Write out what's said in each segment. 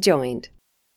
joined.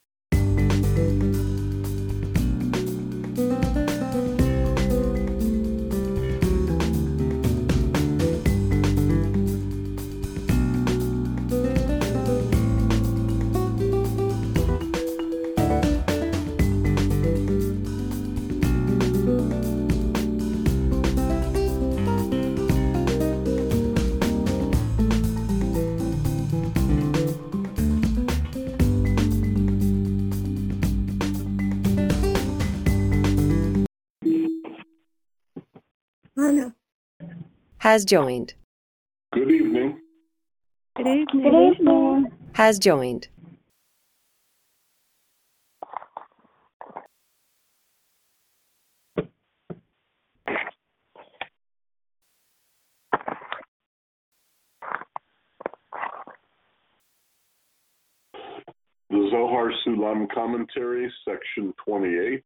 Anna Has joined. Good evening. Good evening. Has joined. The Zohar Sulam Commentary, Section 28.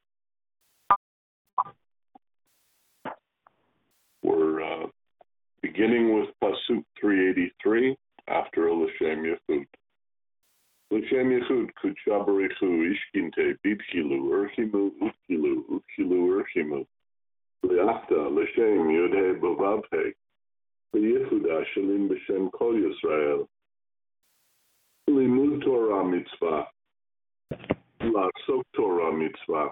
We're beginning with Pasuk 383 after L'Shem Yechud. L'Shem Yechud Kudsha Barichu Ishkinte Bidchilu Urchimu Utchilu Utchilu Urchimu Liachta L'Shem Yodhe Bavavhe V'Yechuda Shalim B'Shem Kol Yisrael Limud Torah Mitzvah La'asok Torah Mitzvah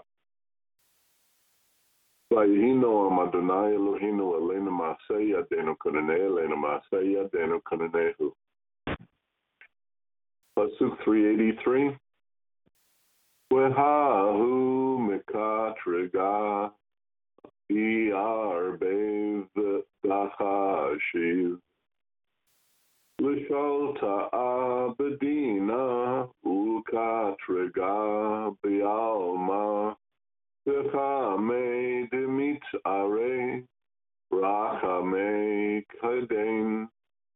Vayihino Am Adonai Eloheinu Aleinu Ma'aseh Yadeinu Konanei Aleinu Ma'aseh Yadeinu Konanehu. Pasuk 383. Wehahu Mekatrega Iarbev Dachashiv Lishalta Abedina Ukatrega Bialma V'chame Demitzare Rachame Kaden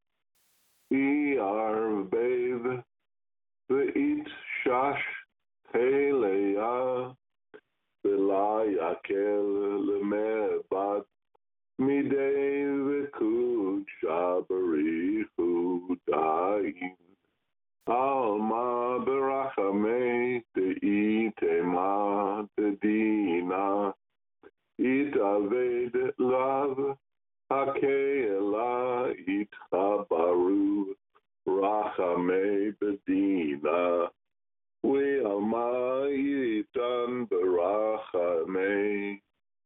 Iarbev V'it Shash Teleya V'la Yakel Lemebad Midei V'kud Shabarichu Dain Alma Berachame De'itema Dedina Itaved Lav Hakeela Itchabaru Rachame Bedina We'alma Yitan Berachame.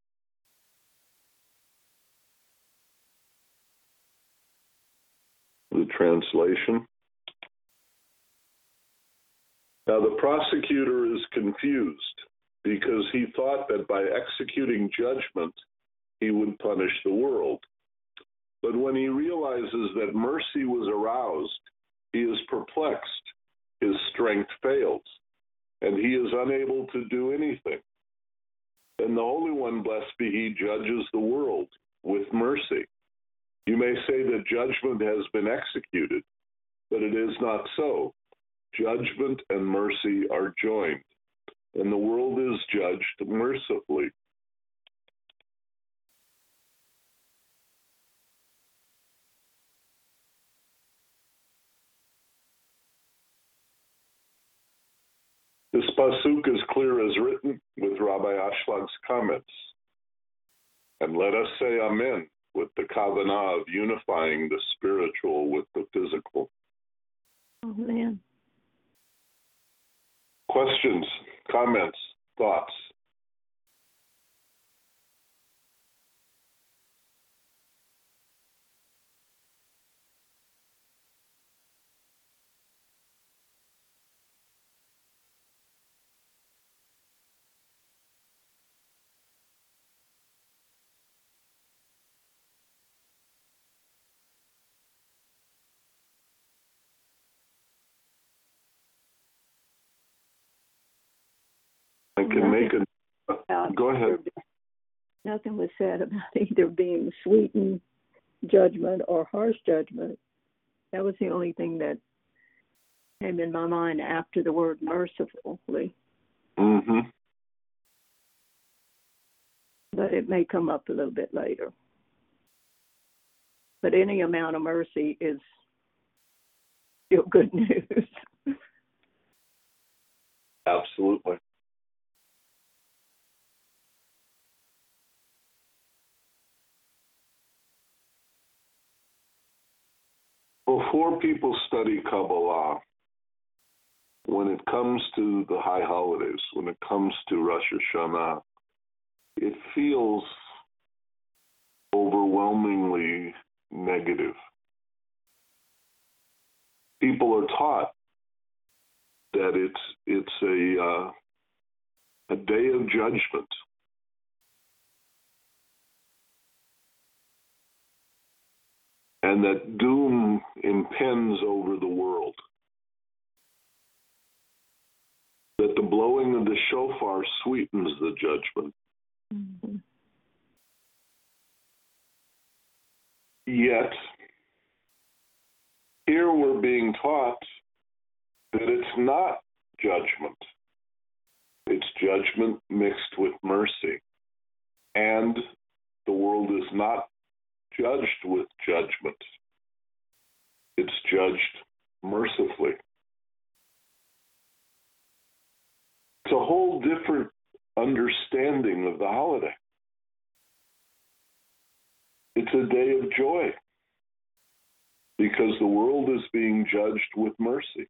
The translation. Now the prosecutor is confused because he thought that by executing judgment he would punish the world. But when he realizes that mercy was aroused, he is perplexed, his strength fails, and he is unable to do anything. Then the Holy One, blessed be He, judges the world with mercy. You may say that judgment has been executed, but it is not so. Judgment and mercy are joined, and the world is judged mercifully. This pasuk is clear as written with Rabbi Ashland's comments. And let us say Amen with the kavanah of unifying the spiritual with the physical. Amen. Questions, comments, thoughts? I can make a... Go ahead. Nothing was said about either being sweetened judgment or harsh judgment. That was the only thing that came in my mind after the word mercifully. Mm-hmm. But it may come up a little bit later. But any amount of mercy is still good news. Absolutely. Before people study Kabbalah, when it comes to the high holidays, when it comes to Rosh Hashanah, it feels overwhelmingly negative. People are taught that it's a day of judgment. And that doom impends over the world. That the blowing of the shofar sweetens the judgment. Mm-hmm. Yet, here we're being taught that it's not judgment. It's judgment mixed with mercy. And the world is not judged with judgment. It's judged mercifully. It's a whole different understanding of the holiday. It's a day of joy because the world is being judged with mercy.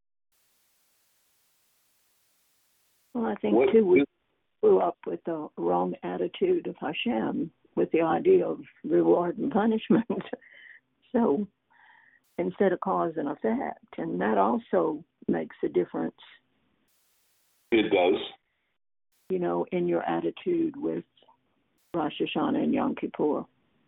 Well, I think, too, we grew up with the wrong attitude of Hashem, with the idea of reward and punishment. So instead of cause and effect, and that also makes a difference. It does. You know, in your attitude with Rosh Hashanah and Yom Kippur.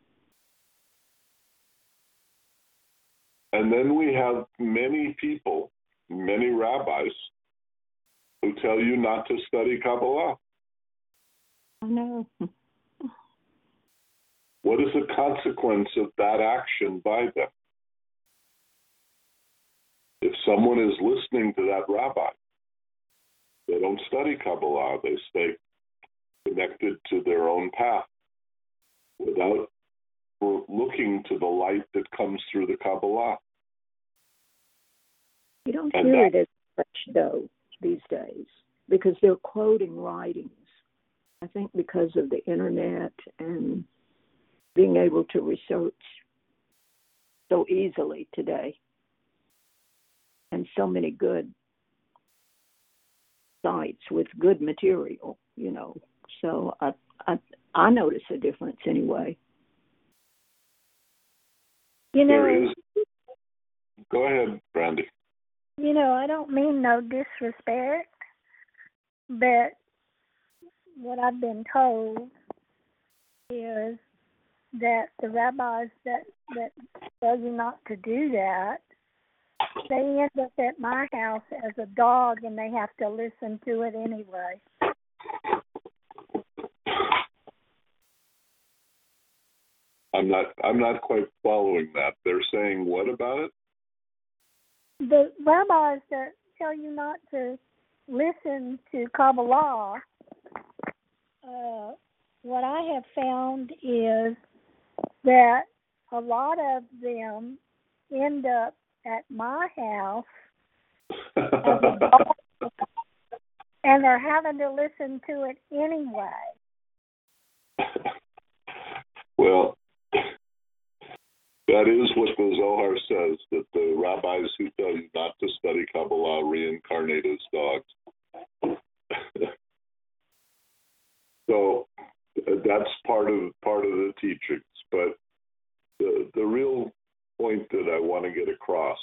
And then we have many people, many rabbis, who tell you not to study Kabbalah. I know. What is the consequence of that action by them? If someone is listening to that rabbi, they don't study Kabbalah, they stay connected to their own path without looking to the light that comes through the Kabbalah. You don't hear it as much, though, these days, because they're quoting writings. I think because of the internet and being able to research so easily today, and so many good sites with good material, you know. So I notice a difference anyway. You know, There is. Go ahead, Brandy. You know, I don't mean no disrespect, but what I've been told is that the rabbis that tell you not to do that, they end up at my house as a dog and they have to listen to it anyway. I'm not quite following that. They're saying what about it? The rabbis that tell you not to listen to Kabbalah, what I have found is that a lot of them end up at my house as a dog, and they're having to listen to it anyway. Well, that is what the Zohar says, that the rabbis who tell you not to study Kabbalah reincarnate as dogs. So that's part of the teachings. But the real point that I want to get across,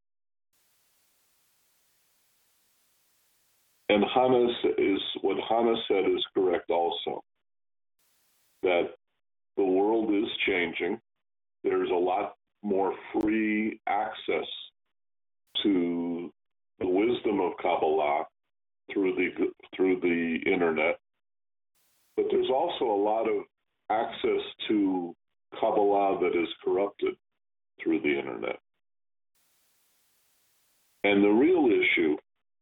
and what Hannah said is correct also, that the world is changing. There's a lot more free access to the wisdom of Kabbalah through the internet, but there's also a lot of access to Kabbalah that is corrupted through the internet. And the real issue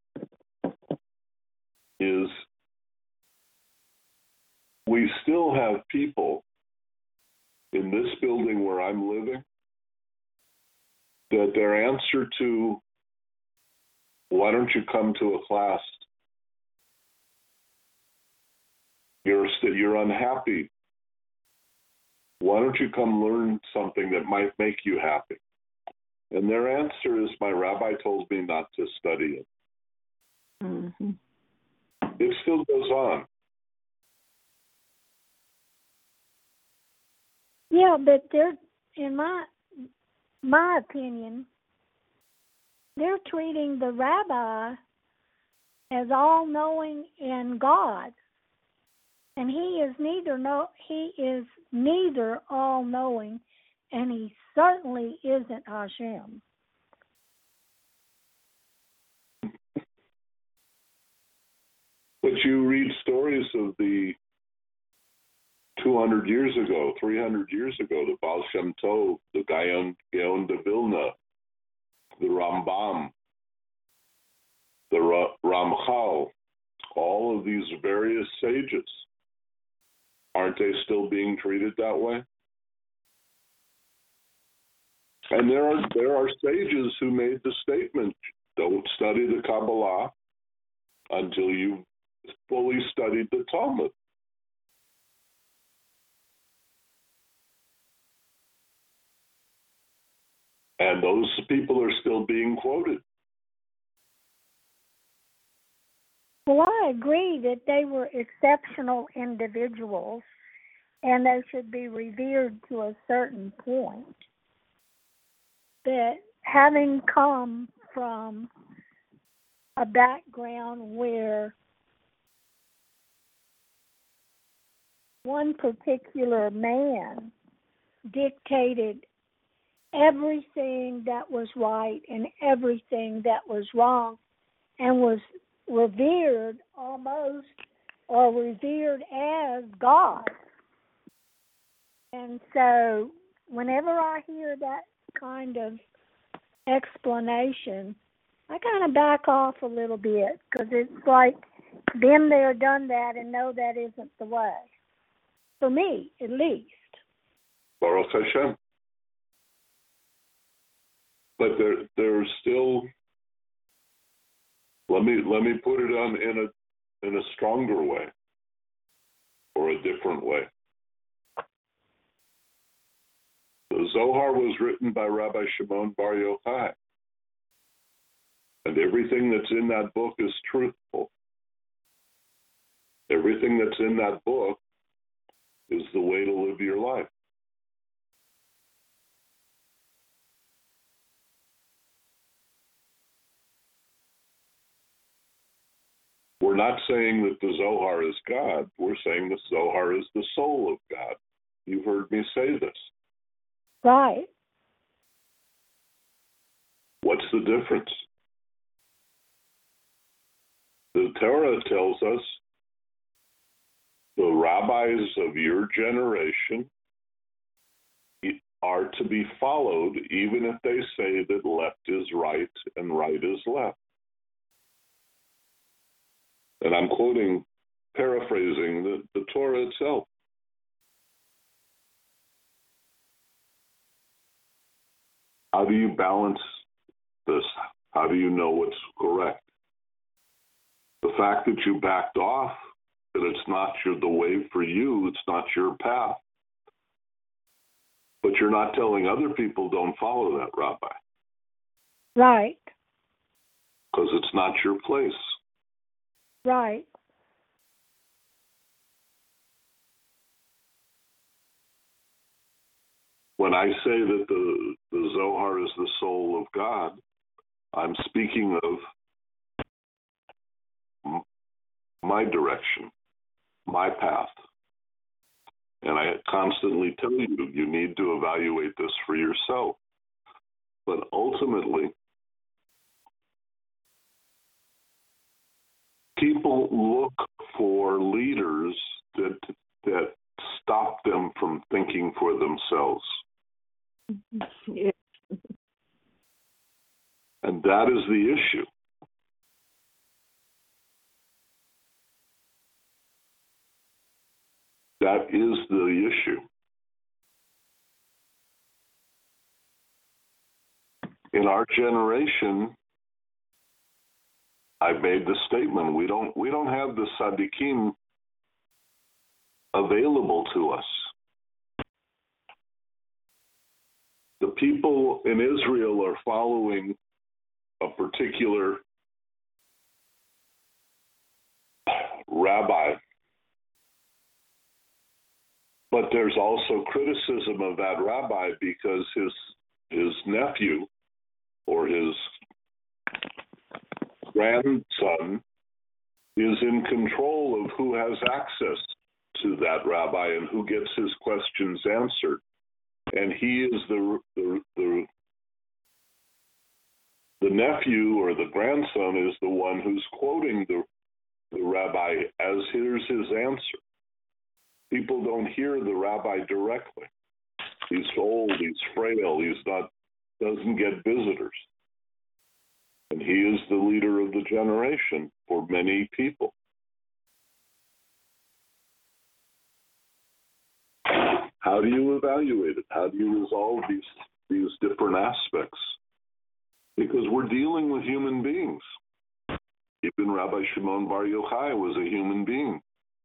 is we still have people in this building where I'm living that their answer to, why don't you come to a class You're unhappy. Why don't you come learn something that might make you happy? And their answer is, my rabbi told me not to study it. Mm-hmm. It still goes on. Yeah, but they're, in my opinion, they're treating the rabbi as all-knowing in God, and he is neither all-knowing, and he certainly isn't Hashem. But you read stories of the 200 years ago, 300 years ago, the Baal Shem Tov, the Gaon de Vilna, the Rambam, the Ramchal, all of these various sages. Aren't they still being treated that way? And there are sages who made the statement, don't study the Kabbalah until you've fully studied the Talmud. And those people are still being quoted. Well, I agree that they were exceptional individuals and they should be revered to a certain point. But having come from a background where one particular man dictated everything that was right and everything that was wrong and was revered almost, or revered as God. And so whenever I hear that kind of explanation, I kind of back off a little bit, because it's like, been there, done that, and know that isn't the way. For me, at least. Baruch Hashem. But there's still, let me put it on in a stronger way, or a different way. The Zohar was written by Rabbi Shimon Bar Yochai, and everything that's in that book is truthful. Everything that's in that book is the way to live your life. We're not saying that the Zohar is God. We're saying the Zohar is the soul of God. You've heard me say this. Right. What's the difference? The Torah tells us the rabbis of your generation are to be followed, even if they say that left is right and right is left. And I'm paraphrasing the Torah itself. How do you balance this? How do you know what's correct? The fact that you backed off, that it's not the way for you, it's not your path. But you're not telling other people don't follow that, Rabbi. Right. Because it's not your place. Right. When I say that the Zohar is the soul of God, I'm speaking of my direction, my path. And I constantly tell you, you need to evaluate this for yourself. But ultimately, people look for leaders that stop them from thinking for themselves. Yeah. And that is the issue. That is the issue. In our generation, I made the statement, we don't have the tzaddikim available to us. The people in Israel are following a particular rabbi, but there's also criticism of that rabbi because his nephew or his grandson is in control of who has access to that rabbi and who gets his questions answered. And he is the nephew or the grandson is the one who's quoting the rabbi as here's his answer. People don't hear the rabbi directly. He's old, he's frail, doesn't get visitors. And he is the leader of the generation for many people. How do you evaluate it? How do you resolve these different aspects? Because we're dealing with human beings. Even Rabbi Shimon Bar Yochai was a human being.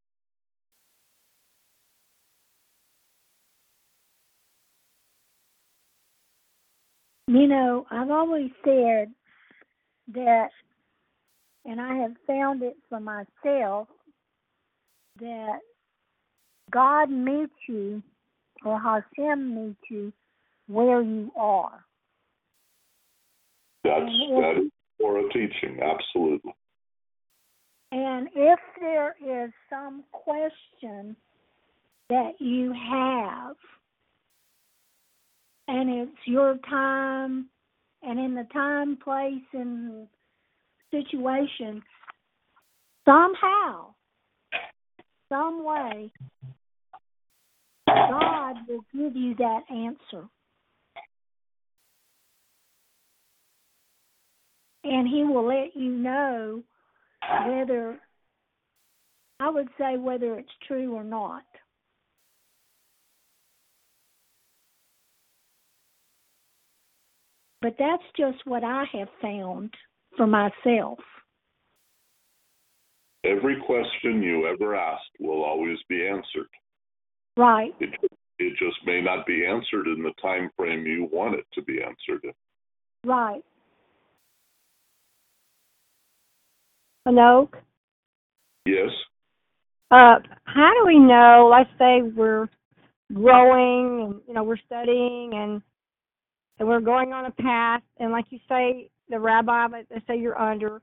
You know, I've always said that, and I have found it for myself, that God meets you, or Hashem meets you, where you are. That is for a teaching, absolutely. And if there is some question that you have, and it's your time, and in the time, place, and situation, somehow, some way, God will give you that answer. And he will let you know whether it's true or not. But that's just what I have found for myself. Every question you ever asked will always be answered. Right. It just may not be answered in the time frame you want it to be answered in. Right. Anoke? Yes? How do we know, let's say we're growing and, we're studying and we're going on a path, and like you say, the rabbi, let's say you're under,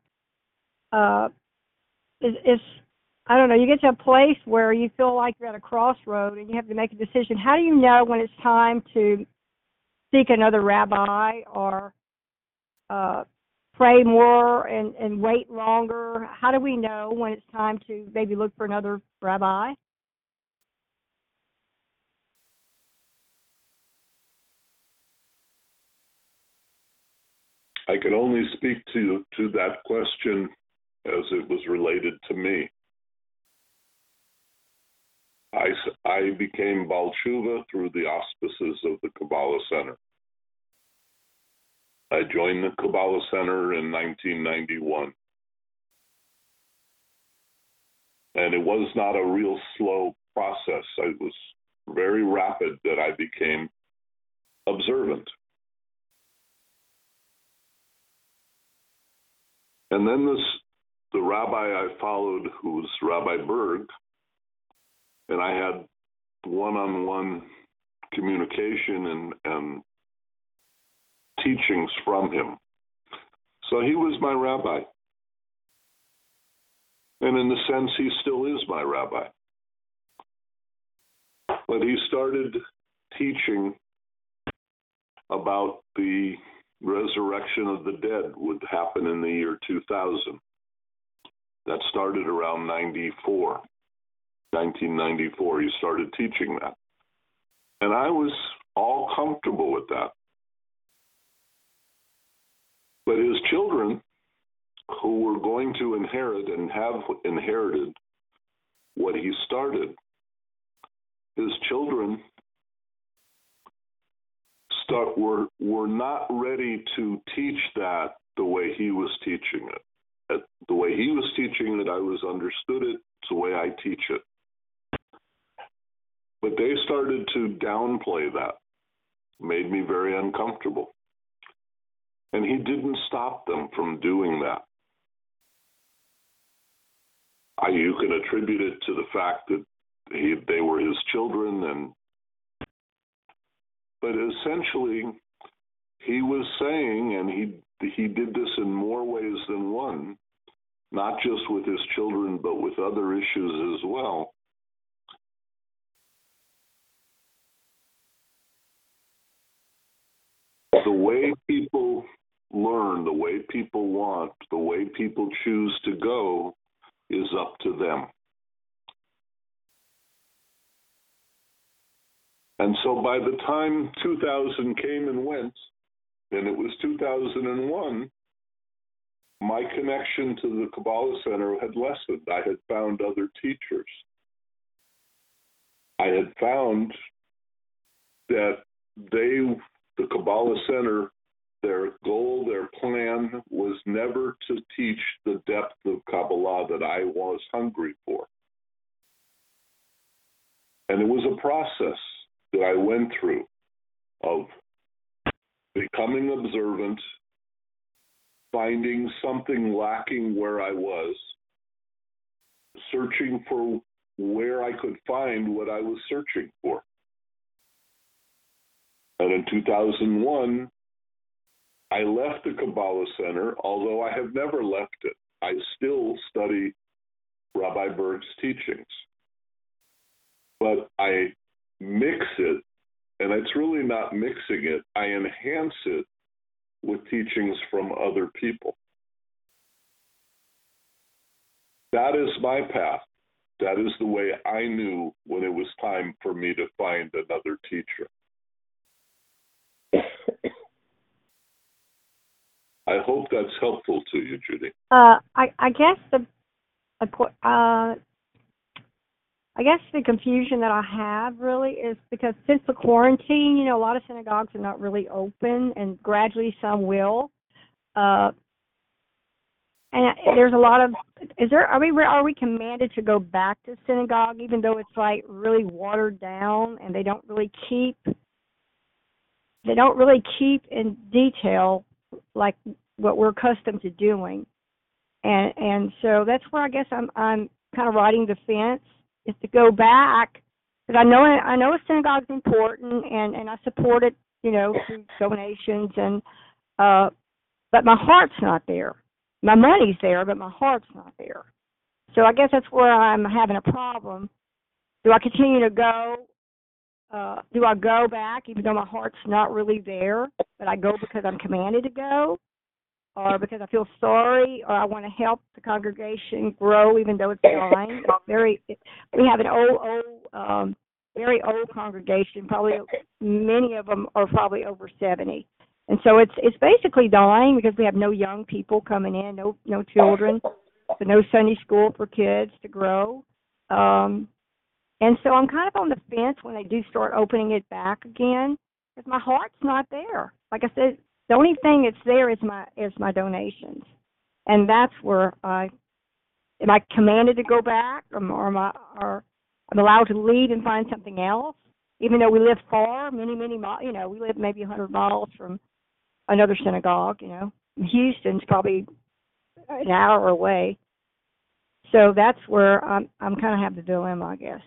is I don't know, you get to a place where you feel like you're at a crossroad and you have to make a decision. How do you know when it's time to seek another rabbi or pray more and wait longer? How do we know when it's time to maybe look for another rabbi? I can only speak to that question as it was related to me. I became Baal Tshuva through the auspices of the Kabbalah Center. I joined the Kabbalah Center in 1991. And it was not a real slow process. It was very rapid that I became observant. And then the rabbi I followed, who was Rabbi Berg, and I had one-on-one communication and teachings from him. So he was my rabbi. And in a sense, he still is my rabbi. But he started teaching about the resurrection of the dead would happen in the year 2000. That started around 1994. He started teaching that. And I was all comfortable with that. But his children, who were going to inherit and have inherited what he started, his children were not ready to teach that the way he was teaching it. The way he was teaching it, I understood it. It's the way I teach it. But they started to downplay that. Made me very uncomfortable. And he didn't stop them from doing that. You can attribute it to the fact that they were his children, but essentially he was saying, and he did this in more ways than one, not just with his children, but with other issues as well. The way people learn, the way people want, the way people choose to go is up to them. And so by the time 2000 came and went, and it was 2001, my connection to the Kabbalah Center had lessened. I had found other teachers. I had found that the Kabbalah Center, their goal, their plan was never to teach the depth of Kabbalah that I was hungry for. And it was a process that I went through of becoming observant, finding something lacking where I was, searching for where I could find what I was searching for. And in 2001, I left the Kabbalah Center, although I have never left it. I still study Rabbi Berg's teachings. But I mix it, and it's really not mixing it, I enhance it with teachings from other people. That is my path. That is the way I knew when it was time for me to find another teacher. I hope that's helpful to you, Judy. I guess the confusion that I have really is because since the quarantine, a lot of synagogues are not really open, and gradually some will. And there's a lot of. Are we commanded to go back to synagogue, even though it's like really watered down, and they don't really keep in detail like what we're accustomed to doing, and so that's where I guess I'm kind of riding the fence, is to go back, because I know a synagogue's important, and I support it, through donations, and but my heart's not there. My money's there, but my heart's not there. So I guess that's where I'm having a problem. Do I continue to go? Do I go back even though my heart's not really there, but I go because I'm commanded to go, or because I feel sorry, or I want to help the congregation grow even though it's dying? We have an very old congregation. Probably many of them are probably over 70, and so it's basically dying because we have no young people coming in, no children, so no Sunday school for kids to grow. And so I'm kind of on the fence when they do start opening it back again, because my heart's not there. Like I said, the only thing that's there is my donations, and that's where am I commanded to go back, or I'm allowed to leave and find something else, even though we live far, many miles. We live maybe 100 miles from another synagogue. Houston's probably an hour away. So that's where I'm kind of have the dilemma, I guess.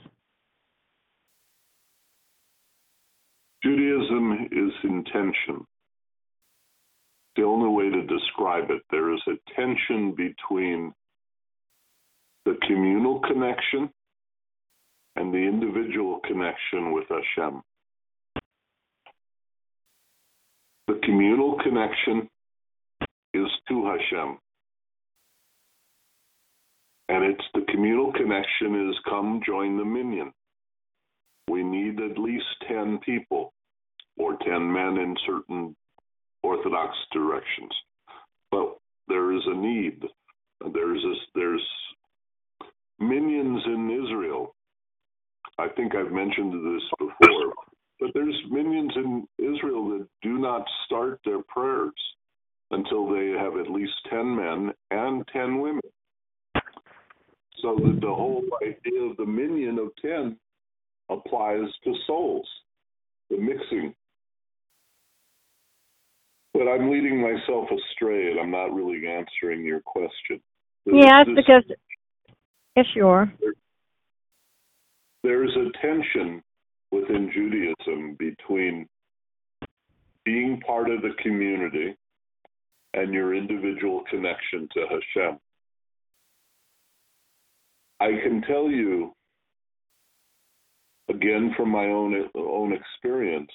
Judaism is intention. The only way to describe it, there is a tension between the communal connection and the individual connection with Hashem. The communal connection is to Hashem. And it's the communal connection is come join the minyan. We need at least 10 people, or 10 men in certain Orthodox directions. But there is a need. There's minyans in Israel. I think I've mentioned this before, but there's minyans in Israel that do not start their prayers until they have at least 10 men and 10 women. So that the whole idea of the minyan of 10 applies to souls, the mixing. But I'm leading myself astray, and I'm not really answering your question. Yes, because, yes, you are. There's a tension within Judaism between being part of the community and your individual connection to Hashem. I can tell you, again from my own experience,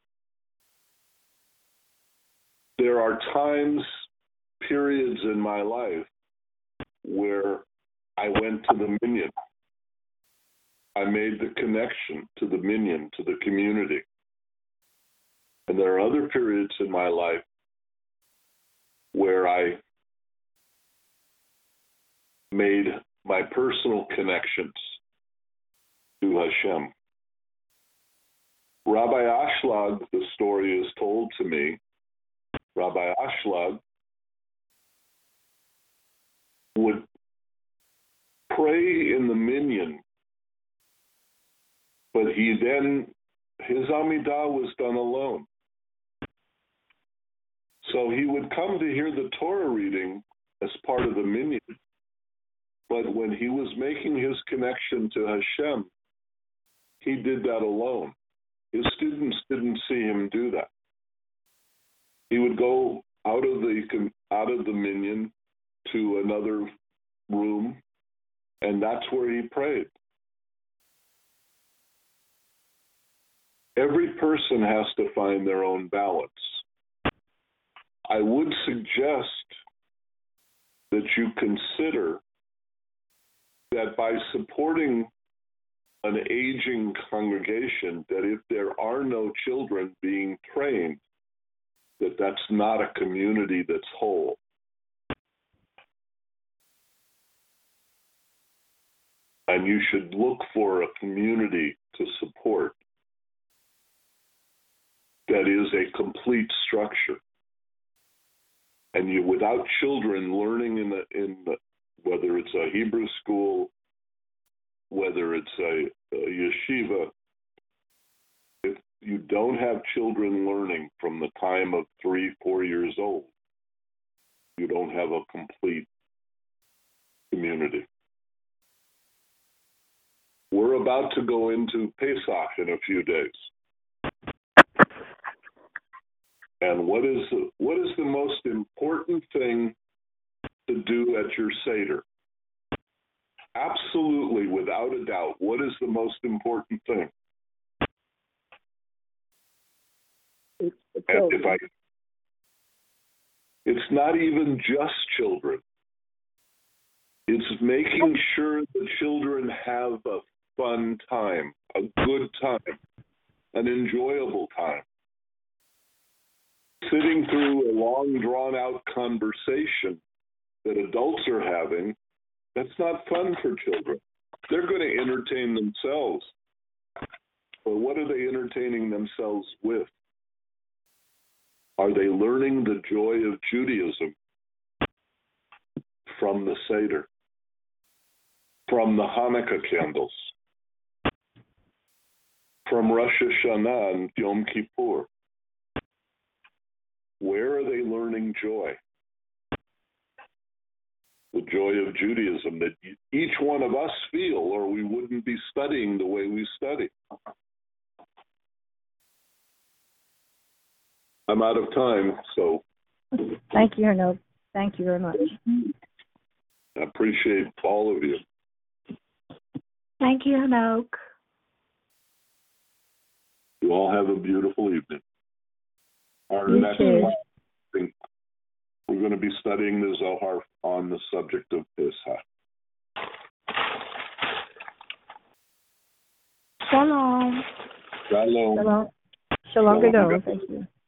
there are times, periods in my life where I went to the minyan. I made the connection to the minyan, to the community. And there are other periods in my life where I made my personal connections to Hashem. Rabbi Ashlag, the story is told to me, Rabbi Ashlag would pray in the minyan, but his Amidah was done alone. So he would come to hear the Torah reading as part of the minyan, but when he was making his connection to Hashem, he did that alone. His students didn't see him do that. He would go out of the minyan to another room, and that's where he prayed. Every person has to find their own balance. I would suggest that you consider that by supporting an aging congregation, that if there are no children being trained, that's not a community that's whole. And you should look for a community to support that is a complete structure. And without children learning in the whether it's a Hebrew school, whether it's a yeshiva, if you don't have children learning from the time of 3-4 years old, you don't have a complete community. We're about to go into Pesach in a few days. And what is the most important thing to do at your Seder? Absolutely, without a doubt, what is the most important thing? It's the children. And it's not even just children. It's making sure the children have a fun time, a good time, an enjoyable time. Sitting through a long, drawn-out conversation that adults are having, that's not fun for children. They're going to entertain themselves. But what are they entertaining themselves with? Are they learning the joy of Judaism from the Seder, from the Hanukkah candles, from Rosh Hashanah and Yom Kippur? Where are they learning joy? The joy of Judaism that each one of us feel, or we wouldn't be studying the way we study. I'm out of time, so. Thank you, Arnold. Thank you very much. I appreciate all of you. Thank you, Anoke. You all have a beautiful evening. Our You next too. thing, we're going to be studying the Zohar on the subject of Pesach. Shalom. Shalom. Shalom. Shalom Gadol. Thank you.